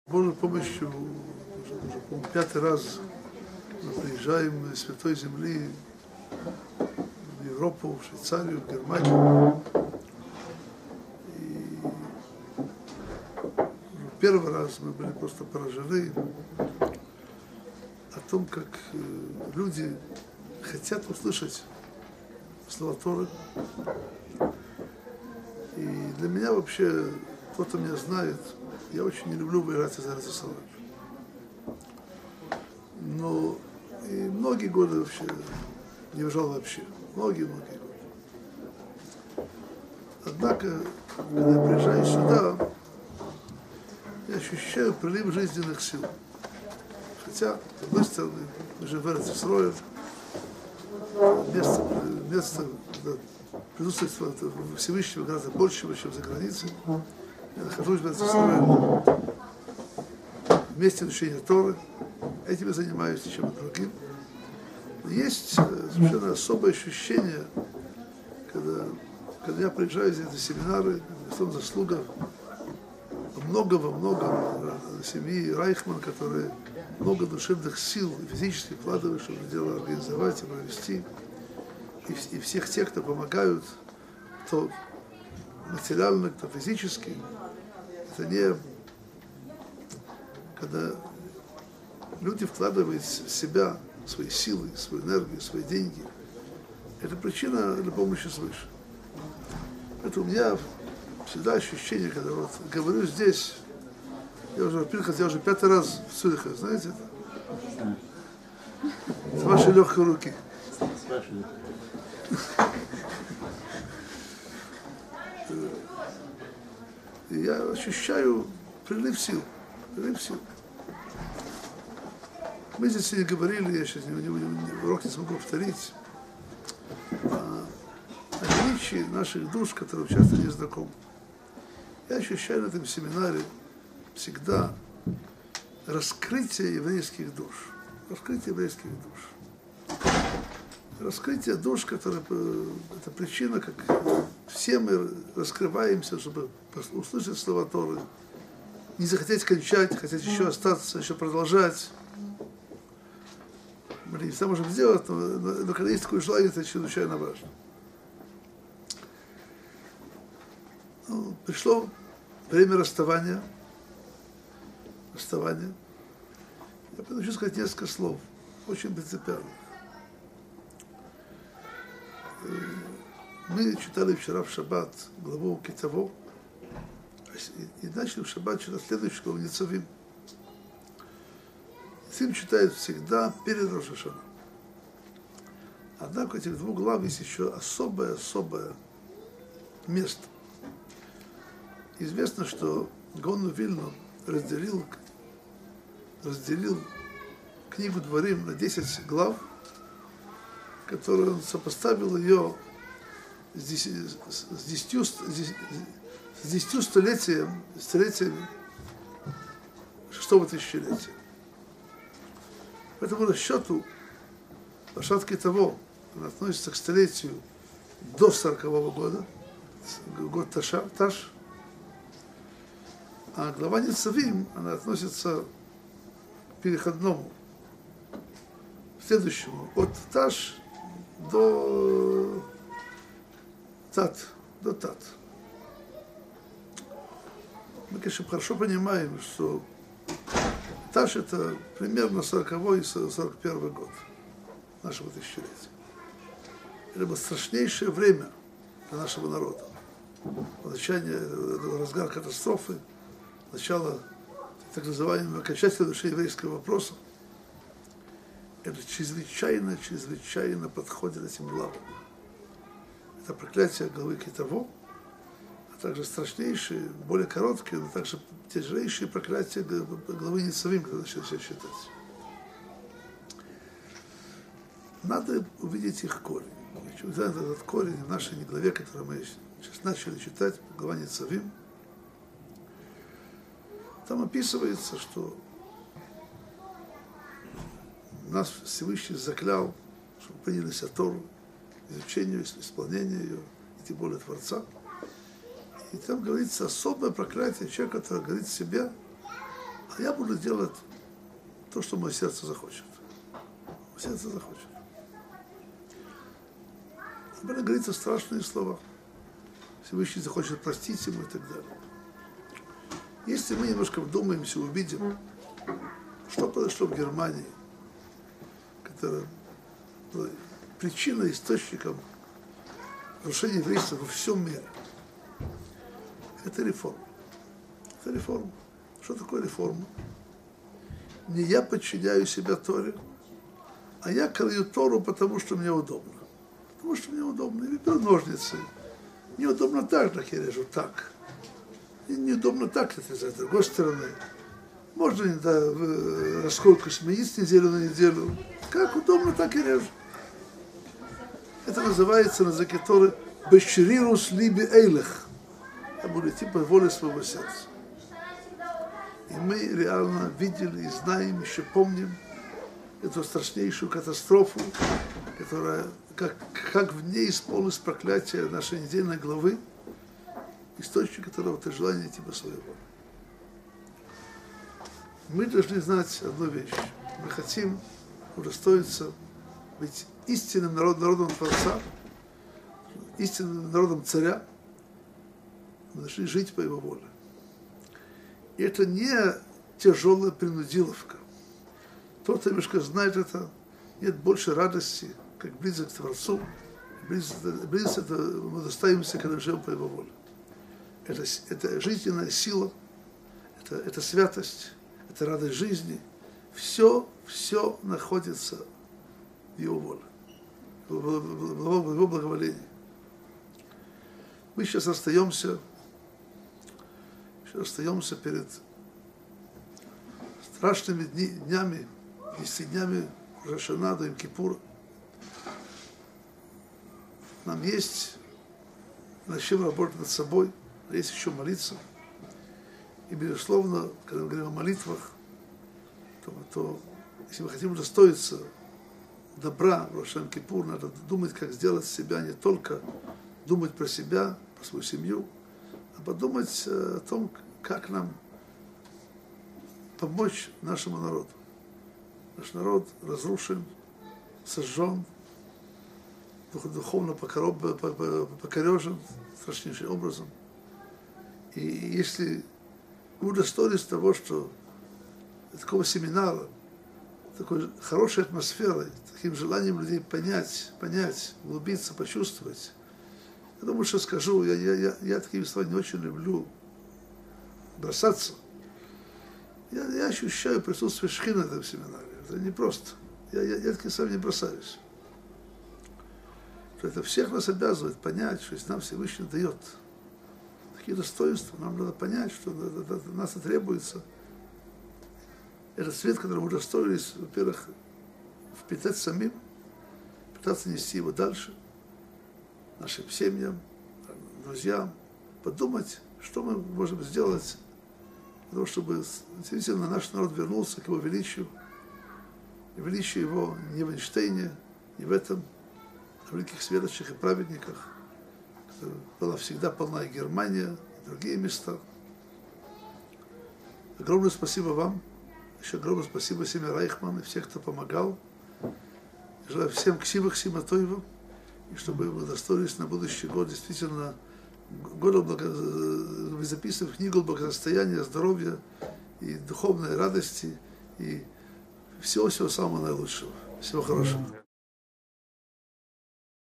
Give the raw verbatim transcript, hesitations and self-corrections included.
Божьей помощью, уже, уже по-моему, пятый раз мы приезжаем из Святой Земли в Европу, в Швейцарию, в Германию. И первый раз мы были просто поражены о том, как люди хотят услышать слова Торы. И для меня вообще, кто-то меня знает, я очень не люблю выезжать из Иерусалима. Но и многие годы вообще не уезжал вообще. Многие-многие годы. Однако, когда я приезжаю сюда, я ощущаю прилив жизненных сил. Хотя, с одной стороны, мы живем в Иерусалиме, место, место присутствие Всевышнего гораздо больше, чем за границей. Я нахожусь в Иерусалиме вместе изучения Торы. Этим я занимаюсь, чем и другим. Но есть совершенно особое ощущение, когда, когда я приезжаю здесь на семинары, в том заслуга много во много семьи Райхман, которые много душевных сил и физически вкладывают, чтобы дело организовать и провести. И, и всех тех, кто помогают, кто материально, кто физически. Это не когда люди вкладывают в себя свои силы, свою энергию, свои деньги. Это причина для помощи свыше. Это у меня всегда ощущение, когда вот говорю здесь, я уже, хотя я уже пятый раз в Цюрихе, знаете это? С вашей легкой руки. И я ощущаю прилив сил, прилив сил. Мы здесь не говорили, я сейчас не, не, не, урок не смогу повторить, о отличии наших душ, которые часто не знакомы. Я ощущаю на этом семинаре всегда раскрытие еврейских душ. Раскрытие еврейских душ. Раскрытие душ, которое, это причина, как все мы раскрываемся, чтобы услышать слова Торы, не захотеть кончать, хотеть еще остаться, еще продолжать. Мы не все можем сделать, но, но, но когда есть такое желание, это чрезвычайно важно. Ну, пришло время расставания. Расставания. Я хочу сказать несколько слов, очень принципиальных. Мы читали вчера в шаббат главу Китаво, и начали в шаббат читать следующую главу Ницавим. Ницавим читает всегда перед Рош ха-Шана. Однако у этих двух глав есть еще особое-особое место. Известно, что Гаон Вильна разделил, разделил книгу Дворим на десять глав, которую он сопоставил ее с десятью, с десятью столетием, столетиями шестого тысячелетия. По этому расчету Паршат Китаво относится к столетию до сорокового года, год Таша, Таш, а глава Ницавим, она относится к переходному, следующему, от Таш до Тат, до Тат. Мы, конечно, хорошо понимаем, что Таш это примерно сороковой и сорок первый год нашего тысячелетия. Это было страшнейшее время для нашего народа. Начало, разгар катастрофы, начало так называемого окончательного решения еврейского вопроса. Это чрезвычайно, чрезвычайно подходит этим главам. Это проклятие главы Китаво, а также страшнейшие, более короткие, но также тяжелейшие проклятия главы Ницавим, когда начали себя считать. Надо увидеть их корень. Этот корень в нашей главе, которую мы сейчас начали читать, глава Ницавим. Там описывается, что нас Всевышний заклял, чтобы принялись от Тору, изучение, исполнение ее, и тем более Творца. И там говорится особое проклятие человека, который говорит себе А я буду делать то, что мое сердце захочет. Мое сердце захочет. Об этом говорится страшные слова. Всевышний захочет простить ему и так далее. Если мы немножко вдумаемся, увидим, что произошло в Германии, которая была причиной, источником разрушения еврейства во всем мире. Это реформа. Это реформа. Что такое реформа? Не я подчиняю себя Торе, а я крою Тору, потому что мне удобно. Потому что мне удобно. Я беру ножницы. Неудобно так, как я режу, так. И неудобно так отрезать, с другой стороны. Можно иногда расколку сменить с неделю на неделю. Как удобно, так и режу. Это называется на языке Торы «Бешрирус либи эйлех». Я буду идти по воле своего сердца. И мы реально видели и знаем, еще помним эту страшнейшую катастрофу, которая, как, как в ней исполнилось проклятие нашей недельной главы, источник которого это желание идти по своей воле. Мы должны знать одну вещь. Мы хотим удостоиться быть истинным народ, народом Творца, истинным народом Царя. Мы должны жить по Его воле. И это не тяжелая принудиловка. Тот, кто немножко знает это, нет больше радости, как близок к Творцу, близко мы достаемся, когда живем по Его воле. Это, это жизненная сила, это, это святость, это радость жизни. Все, все находится в Его воле, в Его благоволении. Мы сейчас остаемся, сейчас остаемся перед страшными дни, днями, десяти днями Рош ха-Шана до Йом-Кипура. Нам есть над чем работать над собой, а есть еще молиться. И, безусловно, когда мы говорим о молитвах, то, то если мы хотим удостоиться добра в Рош ха-Кипур, надо думать, как сделать себя, не только думать про себя, про свою семью, а подумать о том, как нам помочь нашему народу. Наш народ разрушен, сожжен, духовно покорежен страшнейшим образом. И если мы удостоились того, что такого семинара, такой хорошей атмосферой, таким желанием людей понять, понять, углубиться, почувствовать, я думаю, что скажу, я, я, я, я такими словами не очень люблю бросаться. Я, я ощущаю присутствие Шхины на этом семинаре. Это не просто. Я, я, я таки сам не бросаюсь. Что это всех нас обязывает понять, что если нам Всевышний дает такие достоинства, нам надо понять, что от нас и требуется этот свет, который мы удостоились, во-первых, впитать самим, пытаться нести его дальше, нашим семьям, друзьям, подумать, что мы можем сделать для того, чтобы действительно наш народ вернулся к его величию. И величие его не в Эйнштейне, не в этом, а в великих светочах и праведниках, которая была всегда полна и Германия, и другие места. Огромное спасибо вам. Еще огромное спасибо семье Райхман и всех, кто помогал. И желаю всем ксивах симатоева, и чтобы мы удостоились на будущий год действительно года благо... вы записывали в книгу благосостояния, здоровья и духовной радости, и всего-всего самого наилучшего. Всего хорошего.